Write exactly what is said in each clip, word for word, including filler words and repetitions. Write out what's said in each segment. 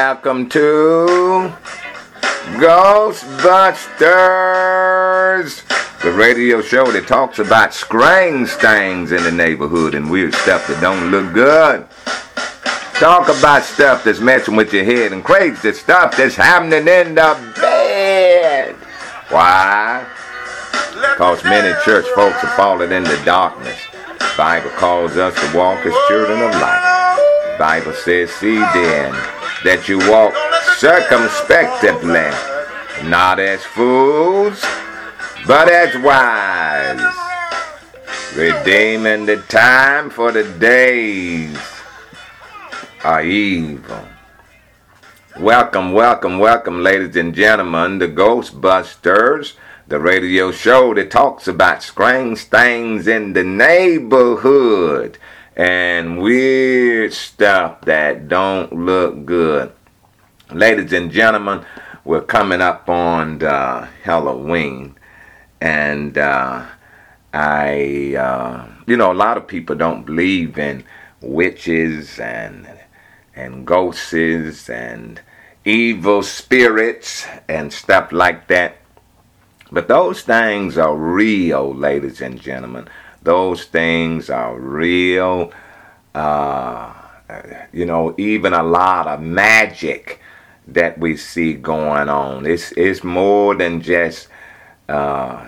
welcome to Ghostbusters, the radio show that talks about strange things in the neighborhood and weird stuff that don't look good. Talk about stuff that's messing with your head and crazy stuff that's happening in the bed. Why? Because many church folks are falling into darkness. The Bible calls us to walk as children of light. The Bible says, see then, that you walk circumspectly, not as fools, but as wise, redeeming the time, for the days are evil. Welcome, welcome, welcome, ladies and gentlemen, to Ghostbusters, the radio show that talks about strange things in the neighborhood and weird stuff that don't look good. Ladies and gentlemen, we're coming up on uh, Halloween, and uh, I, uh, you know, a lot of people don't believe in witches and and ghosts and evil spirits and stuff like that. But those things are real, ladies and gentlemen. Those things are real. Uh, you know, even a lot of magic that we see going on. It's, it's more than just uh,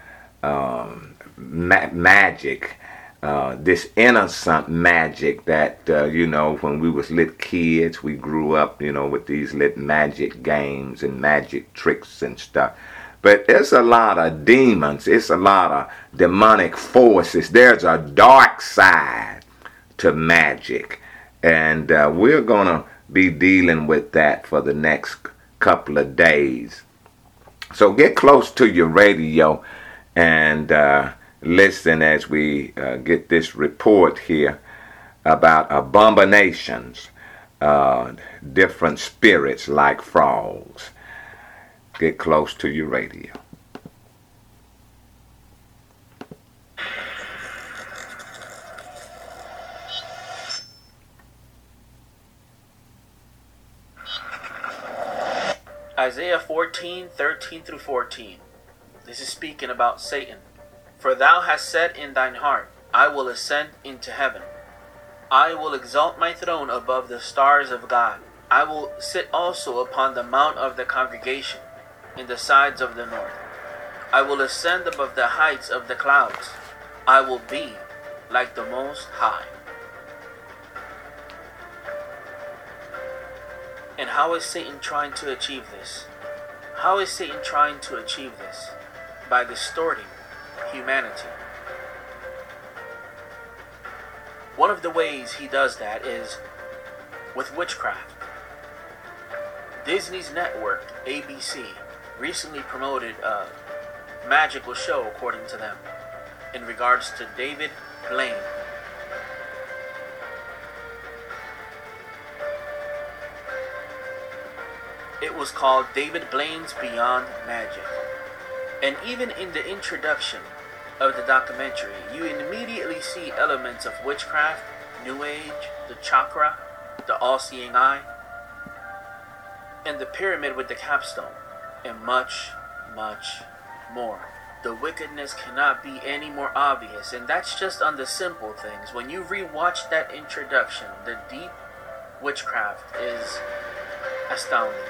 um, ma- magic. Uh, this innocent magic that, uh, you know, when we was little kids, we grew up, you know, with these little magic games and magic tricks and stuff. But it's a lot of demons. It's a lot of demonic forces. There's a dark side to magic. And uh, we're going to be dealing with that for the next couple of days. So get close to your radio and uh, listen as we uh, get this report here about abominations, uh, different spirits like frogs. Get close to your radio. Isaiah fourteen, thirteen through fourteen. This is speaking about Satan. For thou hast said in thine heart, I will ascend into heaven. I will exalt my throne above the stars of God. I will sit also upon the mount of the congregation, in the sides of the north. I will ascend above the heights of the clouds. I will be like the Most High. And how is Satan trying to achieve this? How is Satan trying to achieve this? By distorting humanity. One of the ways he does that is with witchcraft. Disney's network, A B C, recently promoted a magical show, according to them, in regards to David Blaine. It was called David Blaine's Beyond Magic. And even in the introduction of the documentary, you immediately see elements of witchcraft, New Age, the chakra, the all-seeing eye, and the pyramid with the capstone, and much, much more. The wickedness cannot be any more obvious, and that's just on the simple things. When you rewatch that introduction, the deep witchcraft is astounding.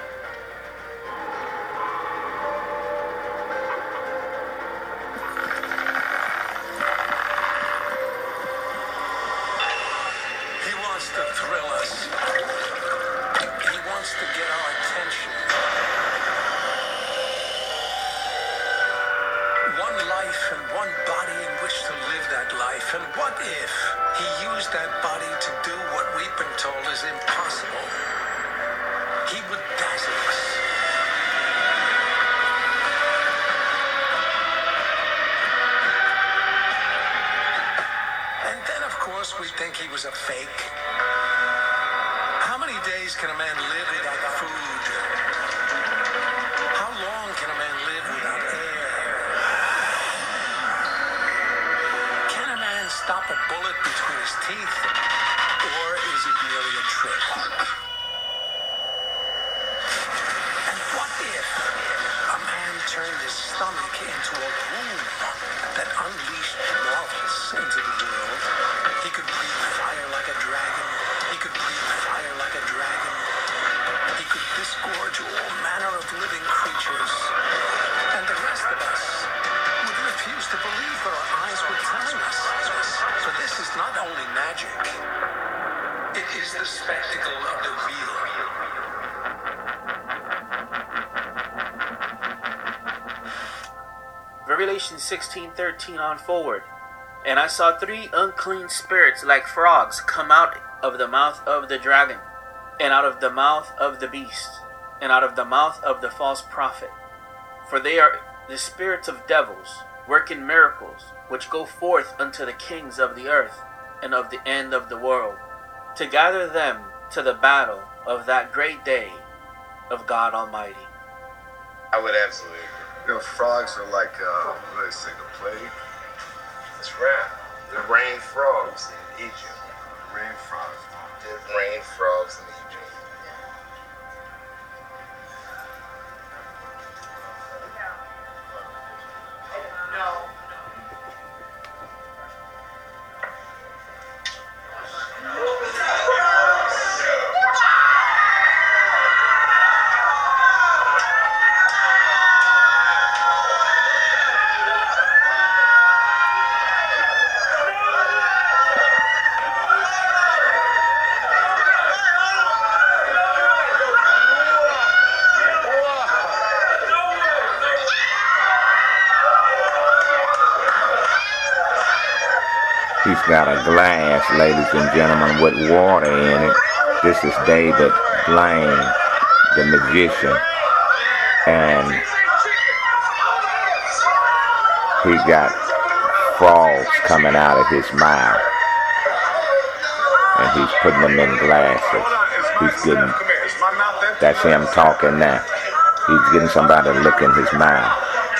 We think he was a fake. How many days can a man live without food? How long can a man live without air? Can a man stop a bullet between his teeth? Or is it merely a trick? turned his stomach into a womb that unleashed marvels into the world. He could breathe fire like a dragon. He could breathe fire like a dragon. He could disgorge all manner of living creatures. And the rest of us would refuse to believe what our eyes were telling us. So this is not only magic, it is the spectacle of the real. Revelation sixteen thirteen on forward. And I saw three unclean spirits like frogs come out of the mouth of the dragon, and out of the mouth of the beast, and out of the mouth of the false prophet. For they are the spirits of devils, working miracles, which go forth unto the kings of the earth, and of the end of the world, to gather them to the battle of that great day of God Almighty. I would absolutely agree. You know, frogs are like, uh, what do they say, the plague? It's right. The rain frogs in Egypt. Rain frogs. The rain frogs in Egypt. He's got a glass, ladies and gentlemen, with water in it. This is David Blaine, the magician. And he got frogs coming out of his mouth. And he's putting them in glasses. He's getting, that's him talking now. He's getting somebody to look in his mouth.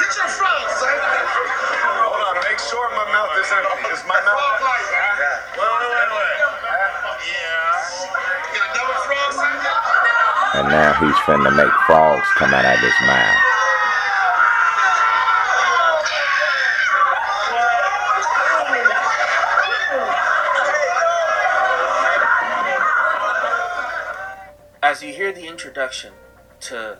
And now he's finna make frogs come out of his mouth. As you hear the introduction to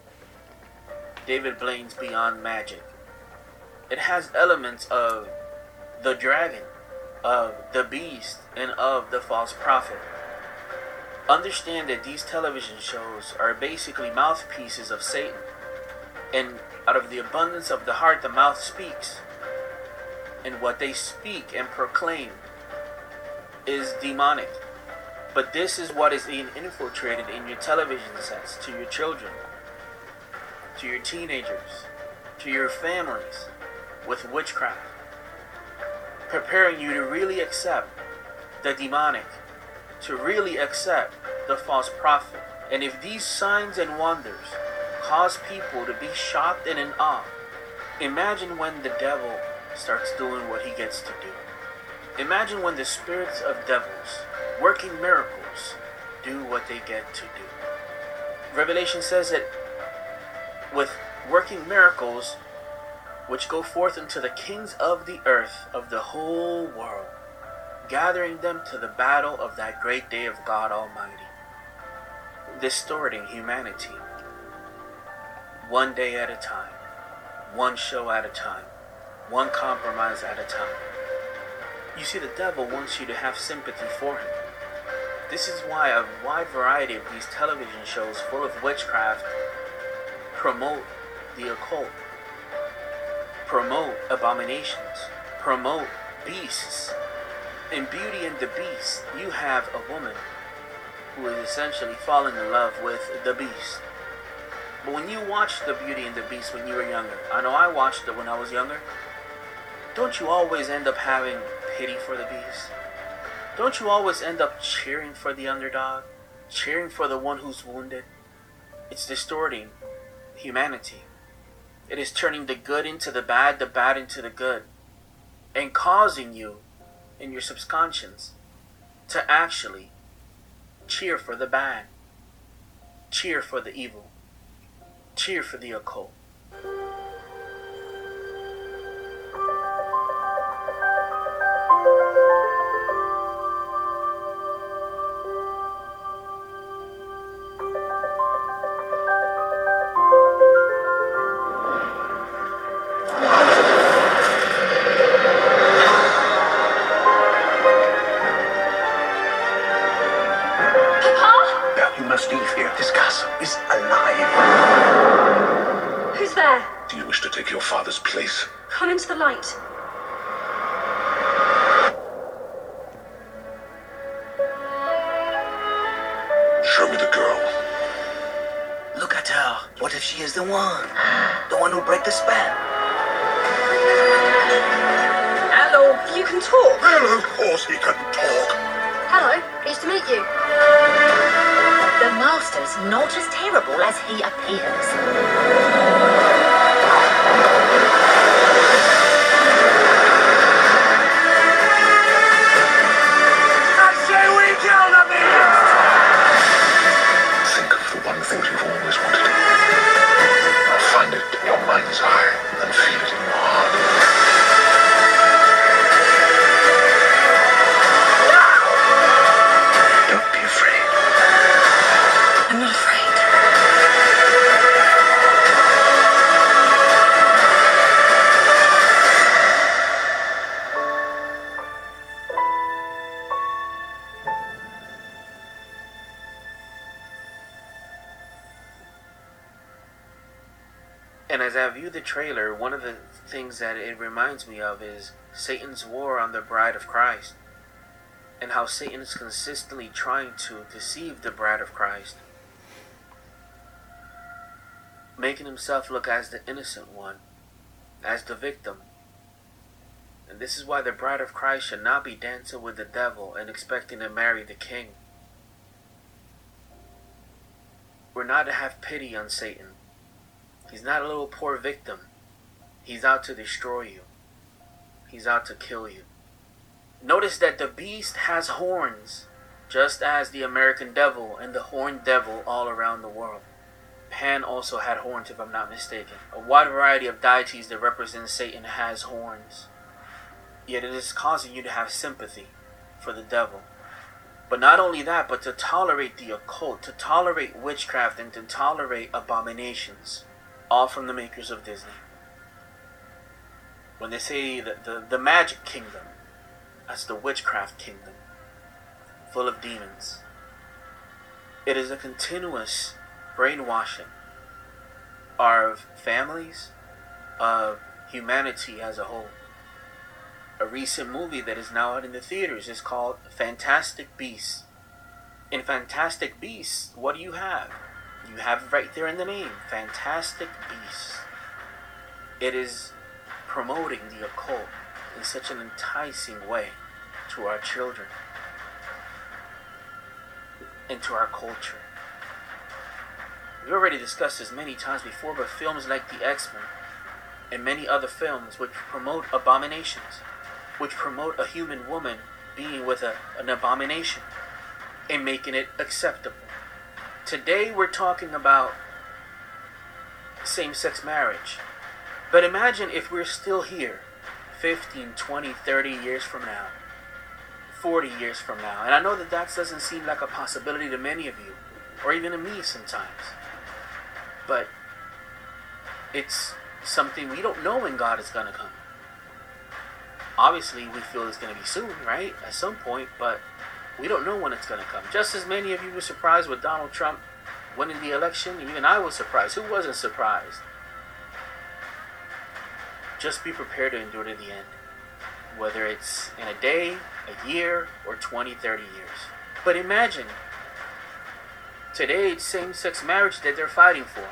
David Blaine's Beyond Magic, it has elements of the dragon, of the beast, and of the false prophet. Understand that these television shows are basically mouthpieces of Satan, and out of the abundance of the heart the mouth speaks, and what they speak and proclaim is demonic. But this is what is being infiltrated in your television sets, to your children, to your teenagers, to your families, with witchcraft, preparing you to really accept the demonic, to really accept the false prophet. And if these signs and wonders cause people to be shocked and in awe, imagine when the devil starts doing what he gets to do. Imagine when the spirits of devils working miracles do what they get to do. Revelation says that with working miracles which go forth unto the kings of the earth, of the whole world, gathering them to the battle of that great day of God Almighty, distorting humanity one day at a time, one show at a time, one compromise at a time. You see, the devil wants you to have sympathy for him. This is why a wide variety of these television shows full of witchcraft promote the occult, promote abominations, promote beasts. In Beauty and the Beast, you have a woman who is essentially falling in love with the beast. But when you watched the Beauty and the Beast when you were younger, I know I watched it when I was younger, don't you always end up having pity for the beast? Don't you always end up cheering for the underdog, cheering for the one who's wounded? It's distorting humanity. It is turning the good into the bad, the bad into the good, and causing you in your subconscious to actually cheer for the bad, cheer for the evil, cheer for the occult. take your father's place. Come into the light. Show me the girl. Look at her. What if she is the one? The one who break the spell? Hello, you can talk. Well, of course he can talk. Hello, pleased to meet you. The Master's not as terrible as he appears. I say we kill the beast! Think of the one thing you've always wanted. Now find it in your mind's eye and feel it in your heart. Don't be afraid. I'm not afraid. And as I view the trailer, one of the things that it reminds me of is Satan's war on the bride of Christ, and how Satan is consistently trying to deceive the bride of Christ, making himself look as the innocent one, as the victim. And this is why the bride of Christ should not be dancing with the devil and expecting to marry the king. We're not to have pity on Satan. He's not a little poor victim. He's out to destroy you. He's out to kill you. Notice that the beast has horns, just as the American devil and the horned devil all around the world. Pan also had horns, if I'm not mistaken. A wide variety of deities that represent Satan has horns. Yet it is causing you to have sympathy for the devil. But not only that, but to tolerate the occult, to tolerate witchcraft, and to tolerate abominations. All from the makers of Disney. When they say that the, the magic kingdom, that's the witchcraft kingdom, full of demons. It is a continuous brainwashing of families, of humanity as a whole. A recent movie that is now out in the theaters is called Fantastic Beasts. In Fantastic Beasts, what do you have? You have it right there in the name, Fantastic Beasts. It is promoting the occult in such an enticing way to our children and to our culture. We've already discussed this many times before, but films like the X-Men and many other films which promote abominations, which promote a human woman being with a, an abomination and making it acceptable. Today we're talking about same-sex marriage. But imagine if we're still here fifteen, twenty, thirty years from now, forty years from now. And I know that that doesn't seem like a possibility to many of you, or even to me sometimes. But it's something we don't know when God is going to come. Obviously, we feel it's going to be soon, right? At some point, but we don't know when it's going to come. Just as many of you were surprised with Donald Trump winning the election, even I was surprised. Who wasn't surprised? Just be prepared to endure to the end. Whether it's in a day, a year, or twenty, thirty years. But imagine, today it's same-sex marriage that they're fighting for.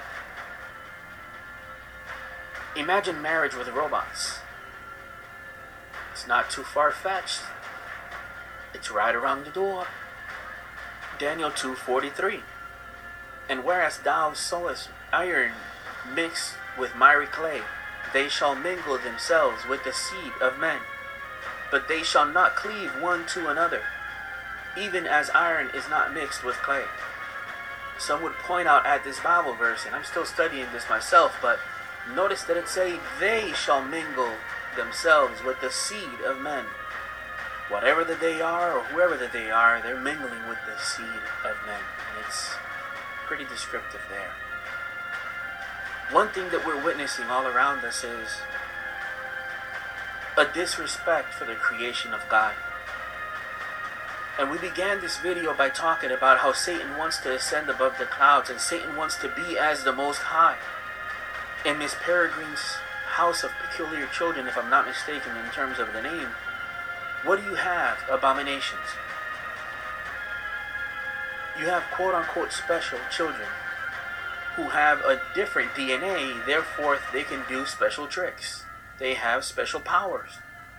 Imagine marriage with robots. It's not too far-fetched. It's right around the door. Daniel two forty-three. And whereas thou sowest iron mixed with miry clay, they shall mingle themselves with the seed of men, but they shall not cleave one to another, even as iron is not mixed with clay. Some would point out at this Bible verse, and I'm still studying this myself, but notice that it say, they shall mingle themselves with the seed of men. Whatever that they are, or whoever that they are, they're mingling with the seed of men. And it's pretty descriptive there. One thing that we're witnessing all around us is a disrespect for the creation of God. And we began this video by talking about how Satan wants to ascend above the clouds, and Satan wants to be as the Most High. in Miss Peregrine's House of Peculiar Children, if I'm not mistaken in terms of the name, what do you have? Abominations. You have quote-unquote special children who have a different D N A, therefore they can do special tricks. They have special powers.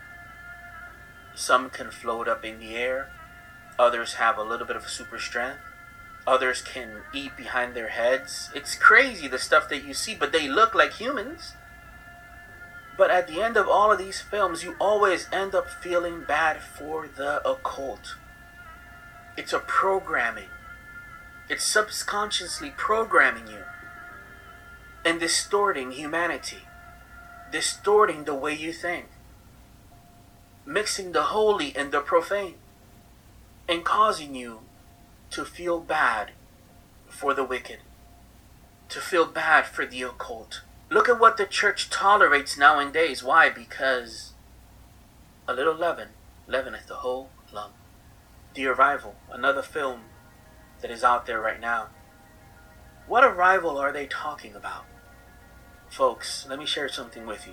Some can float up in the air. Others have a little bit of super strength. Others can eat behind their heads. It's crazy the stuff that you see, but they look like humans. But at the end of all of these films, you always end up feeling bad for the occult. It's a programming. It's subconsciously programming you and distorting humanity, distorting the way you think, mixing the holy and the profane, and causing you to feel bad for the wicked, to feel bad for the occult. Look at what the church tolerates nowadays. Why? Because a little leaven leaveneth the whole lump. The Arrival, another film that is out there right now. What arrival are they talking about? Folks, let me share something with you.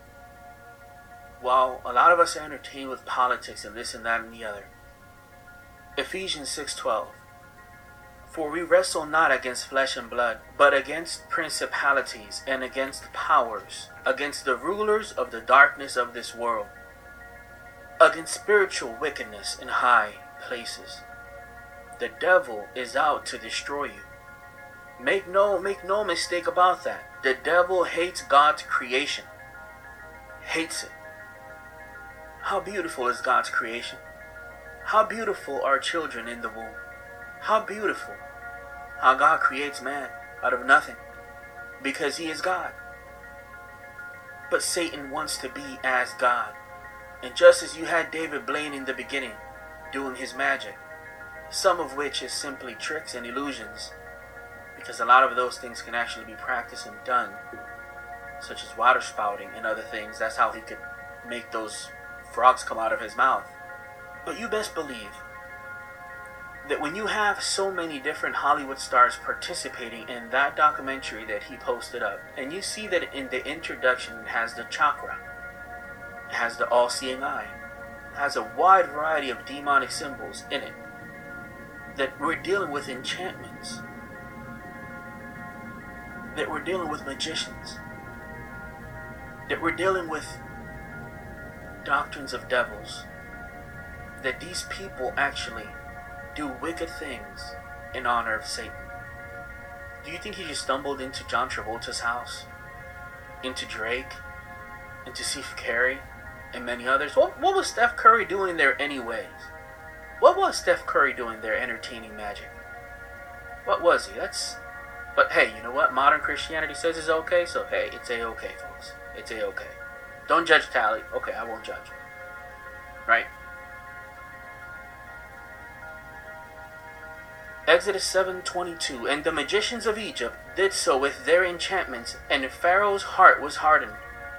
While a lot of us are entertained with politics and this and that and the other, Ephesians six twelve, for we wrestle not against flesh and blood, but against principalities and against powers, against the rulers of the darkness of this world, against spiritual wickedness in high places. The devil is out to destroy you. Make no make no mistake about that. The devil hates God's creation. Hates it. How beautiful is God's creation? How beautiful are children in the womb? How beautiful how God creates man out of nothing, because he is God. But Satan wants to be as God. And just as you had David Blaine in the beginning doing his magic, some of which is simply tricks and illusions, because a lot of those things can actually be practiced and done, such as water spouting and other things. That's how he could make those frogs come out of his mouth. But you best believe that when you have so many different Hollywood stars participating in that documentary that he posted up, and you see that in the introduction it has the chakra, it has the all-seeing eye, it has a wide variety of demonic symbols in it, that we're dealing with enchantments, that we're dealing with magicians, that we're dealing with doctrines of devils, that these people actually do wicked things in honor of Satan. Do you think he just stumbled into John Travolta's house, into Drake, into Steph Curry, and many others? What, what was Steph Curry doing there anyways? What was Steph Curry doing there entertaining magic? What was he? That's... But hey, you know what? Modern Christianity says it's okay, so hey, it's a-okay, folks. It's a-okay. Don't judge Tally. Okay, I won't judge. Right? Exodus seven twenty-two, and the magicians of Egypt did so with their enchantments, and Pharaoh's heart was hardened.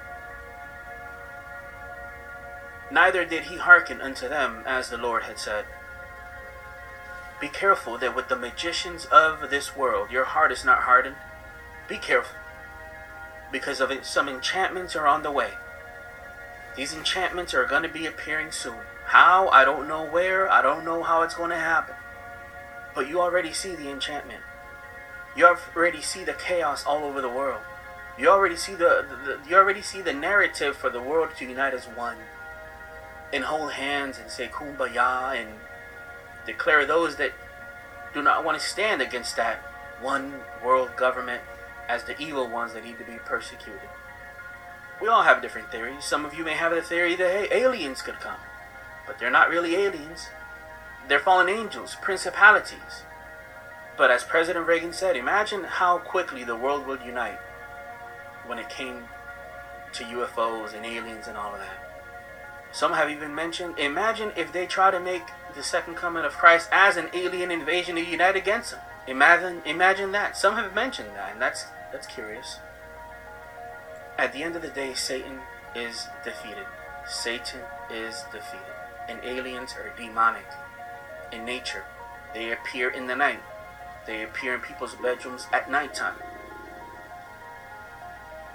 Neither did he hearken unto them, as the Lord had said. Be careful that with the magicians of this world, your heart is not hardened. Be careful, because of it, some enchantments are on the way. These enchantments are going to be appearing soon. How? I don't know where. I don't know how it's going to happen. But you already see the enchantment. You already see the chaos all over the world. You already see the, the, the you already see the narrative for the world to unite as one, and hold hands and say kumbaya and declare those that do not want to stand against that one world government as the evil ones that need to be persecuted. We all have different theories. Some of you may have the theory that, hey, aliens could come. But they're not really aliens. They're fallen angels, principalities. But as President Reagan said, imagine how quickly the world would unite when it came to U F Os and aliens and all of that. Some have even mentioned, imagine if they try to make the second coming of Christ as an alien invasion to unite against him. Imagine, imagine that. Some have mentioned that, and that's that's curious. At the end of the day, Satan is defeated. Satan is defeated. And aliens are demonic in nature. They appear in the night. They appear in people's bedrooms at nighttime.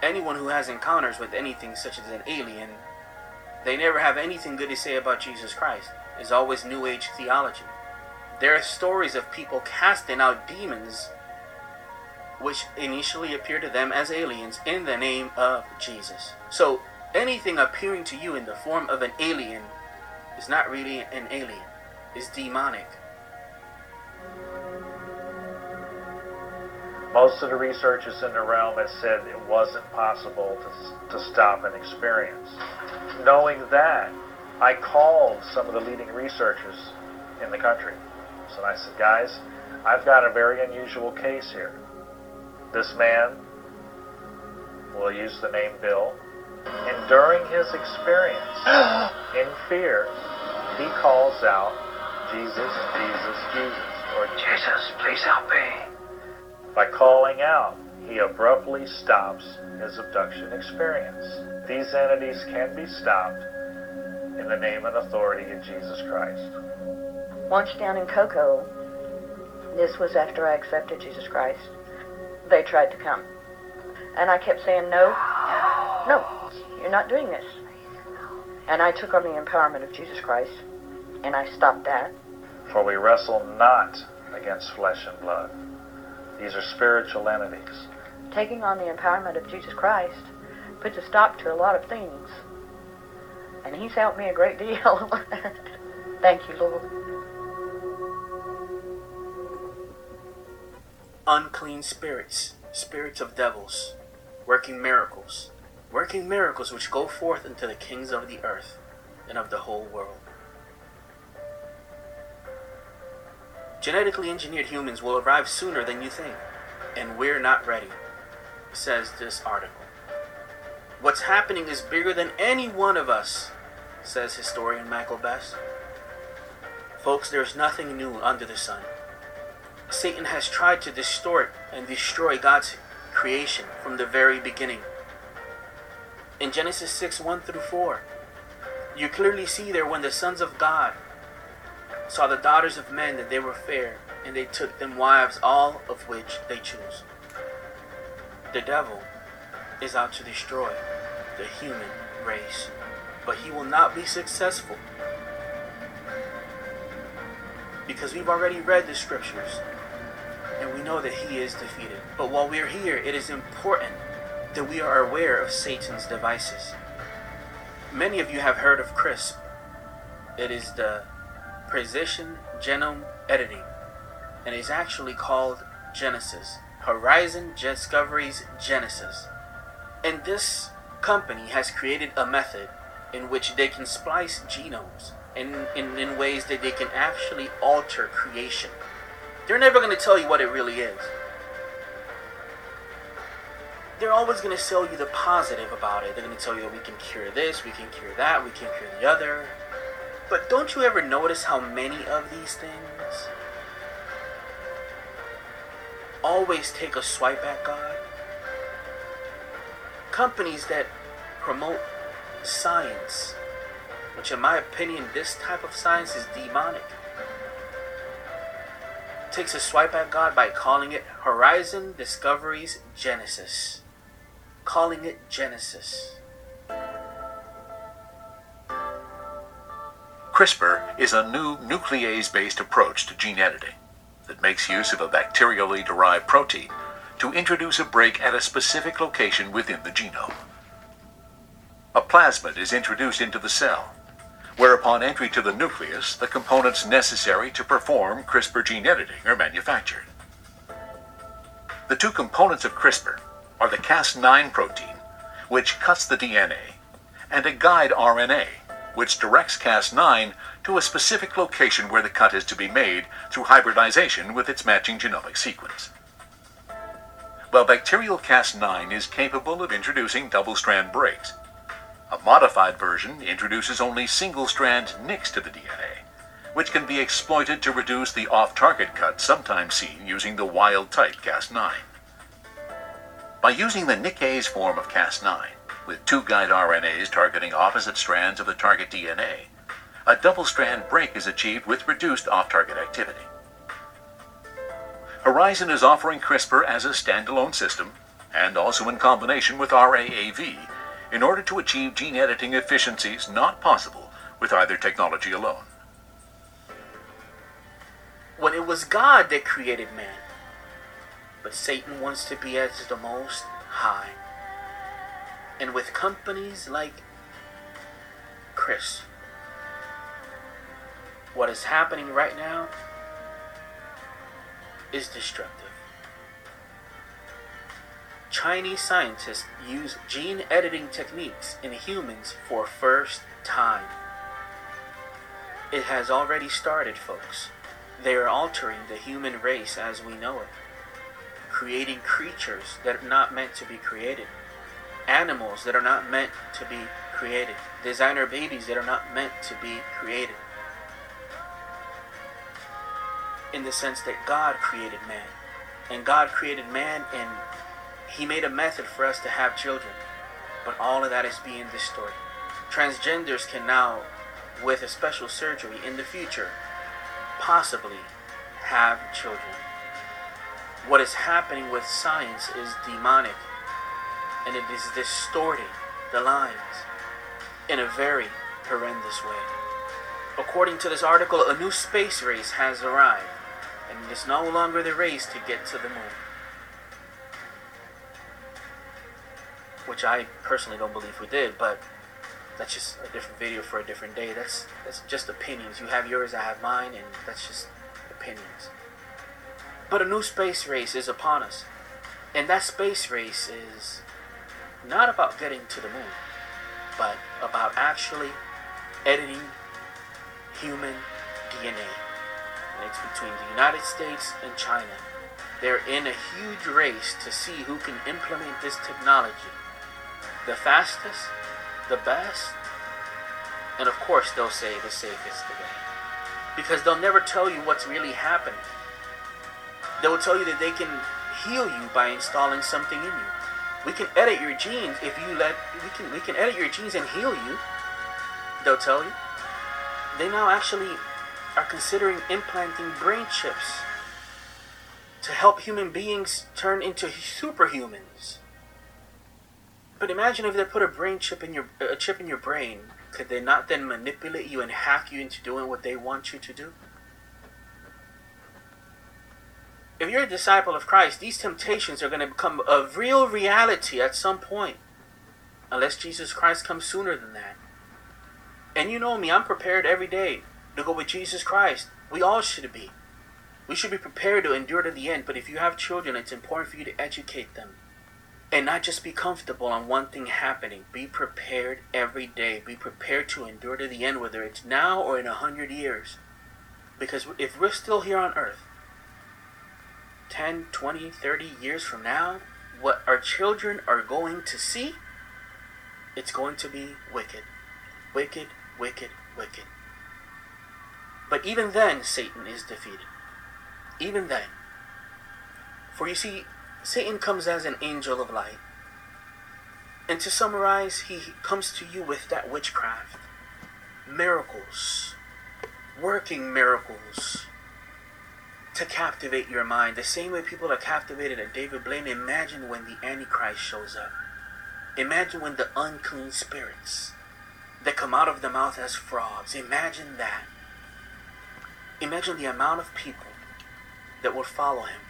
anyone who has encounters with anything such as an alien, they never have anything good to say about Jesus Christ. It's always New Age theology. There are stories of people casting out demons which initially appear to them as aliens in the name of Jesus. So anything appearing to you in the form of an alien is not really an alien. It's demonic. Most of the researchers in the realm have said it wasn't possible to, to stop an experience. Knowing that, I called some of the leading researchers in the country. So I said, guys, I've got a very unusual case here. This man, we'll use the name Bill, and during his experience, in fear, he calls out, Jesus, Jesus, Jesus, or Jesus, please help me. By calling out, he abruptly stops his abduction experience. These entities can be stopped in the name and authority of Jesus Christ. Once down in Cocoa, this was after I accepted Jesus Christ, they tried to come. And I kept saying, no, no, you're not doing this. And I took on the empowerment of Jesus Christ, and I stopped that. For we wrestle not against flesh and blood. These are spiritual entities. Taking on the empowerment of Jesus Christ puts a stop to a lot of things. And he's helped me a great deal. Thank you, Lord. Unclean spirits, spirits of devils, working miracles, working miracles which go forth into the kings of the earth and of the whole world. Genetically engineered humans will arrive sooner than you think, and we're not ready, says this article. What's happening is bigger than any one of us, says historian Michael Best. Folks, there's nothing new under the sun. Satan has tried to distort and destroy God's creation from the very beginning. In Genesis six, one through four, you clearly see there when the sons of God saw the daughters of men that they were fair, and they took them wives, all of which they chose. The devil is out to destroy the human race, but he will not be successful, because we've already read the scriptures and we know that he is defeated. But while we're here, it is important that we are aware of Satan's devices. Many of you have heard of CRISP. It is the Precision Genome Editing, and is actually called Genesis, Horizon Discovery's Genesis. And this company has created a method in which they can splice genomes in, in, in ways that they can actually alter creation. They're never going to tell you what it really is. They're always going to sell you the positive about it. They're going to tell you that we can cure this, we can cure that, we can cure the other. But don't you ever notice how many of these things always take a swipe at God? Companies that promote science, which in my opinion, this type of science is demonic, takes a swipe at God by calling it Horizon Discovery's Genesis. Calling it Genesis. CRISPR is a new nuclease-based approach to gene editing that makes use of a bacterially derived protein to introduce a break at a specific location within the genome. A plasmid is introduced into the cell, where upon entry to the nucleus, the components necessary to perform CRISPR gene editing are manufactured. The two components of CRISPR are the Cas nine protein, which cuts the D N A, and a guide R N A, which directs Cas nine to a specific location where the cut is to be made through hybridization with its matching genomic sequence. While bacterial Cas nine is capable of introducing double-strand breaks, a modified version introduces only single-strand nicks to the D N A, which can be exploited to reduce the off-target cut sometimes seen using the wild-type Cas nine. By using the nickase form of Cas nine, with two guide R N As targeting opposite strands of the target D N A, a double-strand break is achieved with reduced off-target activity. Horizon is offering CRISPR as a standalone system and also in combination with R A A V, in order to achieve gene editing efficiencies not possible with either technology alone. When it was God that created man, but Satan wants to be as the Most High. And with companies like Chris, what is happening right now is destructive. Chinese scientists use gene editing techniques in humans for first time. It has already started, folks. They are altering the human race as we know it, creating creatures that are not meant to be created, animals that are not meant to be created, designer babies that are not meant to be created. In the sense that God created man, and God created man, and He made a method for us to have children, but all of that is being distorted. Transgenders can now, with a special surgery in the future, possibly have children. What is happening with science is demonic, and it is distorting the lines in a very horrendous way. According to this article, a new space race has arrived, and it is no longer the race to get to the moon, which I personally don't believe we did, but that's just a different video for a different day. That's that's just opinions. You have yours, I have mine, and that's just opinions. But a new space race is upon us, and that space race is not about getting to the moon, but about actually editing human D N A. And it's between the United States and China. They're in a huge race to see who can implement this technology the fastest, the best, and of course they'll say the safest way. Because they'll never tell you what's really happening. They will tell you that they can heal you by installing something in you. We can edit your genes if you let we can we can edit your genes and heal you. They'll tell you. They now actually are considering implanting brain chips to help human beings turn into superhumans. But imagine if they put a brain chip in your a chip in your brain, could they not then manipulate you and hack you into doing what they want you to do? If you're a disciple of Christ, these temptations are going to become a real reality at some point, unless Jesus Christ comes sooner than that. And you know me, I'm prepared every day to go with Jesus Christ. We all should be. We should be prepared to endure to the end. But if you have children, it's important for you to educate them and not just be comfortable on one thing happening. Be prepared every day. Be prepared to endure to the end, whether it's now or in a hundred years. Because if we're still here on earth, ten, twenty, thirty years from now, what our children are going to see, it's going to be wicked. Wicked, wicked, wicked. But even then, Satan is defeated. Even then. For you see, Satan comes as an angel of light. And to summarize, he comes to you with that witchcraft. Miracles. Working miracles. To captivate your mind. The same way people are captivated at David Blaine. Imagine when the Antichrist shows up. Imagine when the unclean spirits that come out of the mouth as frogs. Imagine that. Imagine the amount of people that would follow him.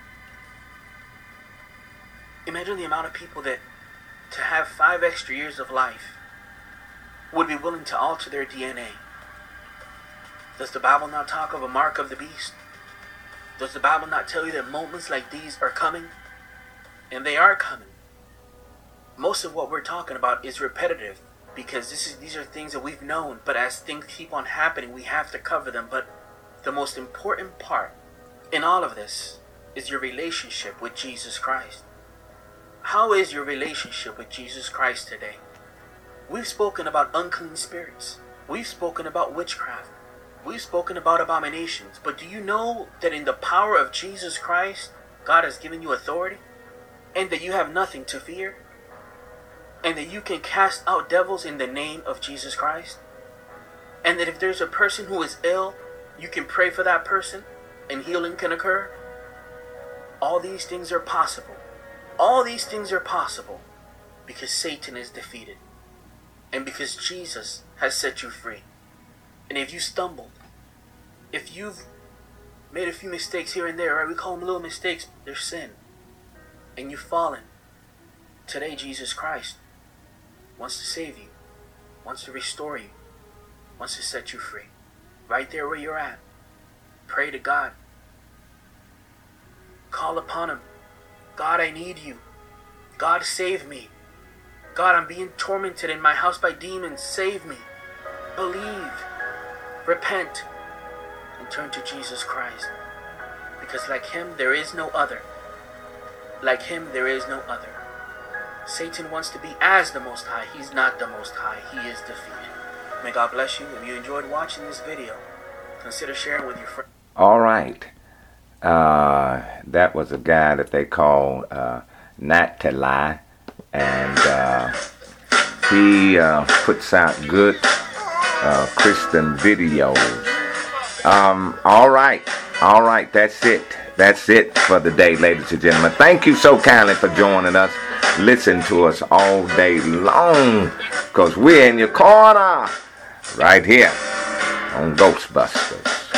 Imagine the amount of people that, to have five extra years of life, would be willing to alter their D N A. Does the Bible not talk of a mark of the beast? Does the Bible not tell you that moments like these are coming? And they are coming. Most of what we're talking about is repetitive, because this is these are things that we've known, but as things keep on happening, we have to cover them. But the most important part in all of this is your relationship with Jesus Christ. How is your relationship with Jesus Christ today? We've spoken about unclean spirits. We've spoken about witchcraft. We've spoken about abominations. But do you know that in the power of Jesus Christ, God has given you authority? And that you have nothing to fear? And that you can cast out devils in the name of Jesus Christ? And that if there's a person who is ill, you can pray for that person and healing can occur? All these things are possible. All these things are possible because Satan is defeated and because Jesus has set you free. And if you stumbled, if you've made a few mistakes here and there, right? We call them little mistakes, they're sin, and you've fallen, today Jesus Christ wants to save you, wants to restore you, wants to set you free. Right there where you're at, pray to God. Call upon Him. God, I need you. God, save me. God, I'm being tormented in my house by demons. Save me. Believe. Repent. And turn to Jesus Christ. Because like Him, there is no other. Like Him, there is no other. Satan wants to be as the Most High. He's not the Most High. He is defeated. May God bless you. If you enjoyed watching this video, consider sharing with your friends. All right. Uh, that was a guy that they call uh, Not to Lie. And uh, he uh, puts out good uh, Christian videos. Um, all right. All right. That's it. That's it for the day, ladies and gentlemen. Thank you so kindly for joining us. Listen to us all day long, because we're in your corner right here on Ghostbusters.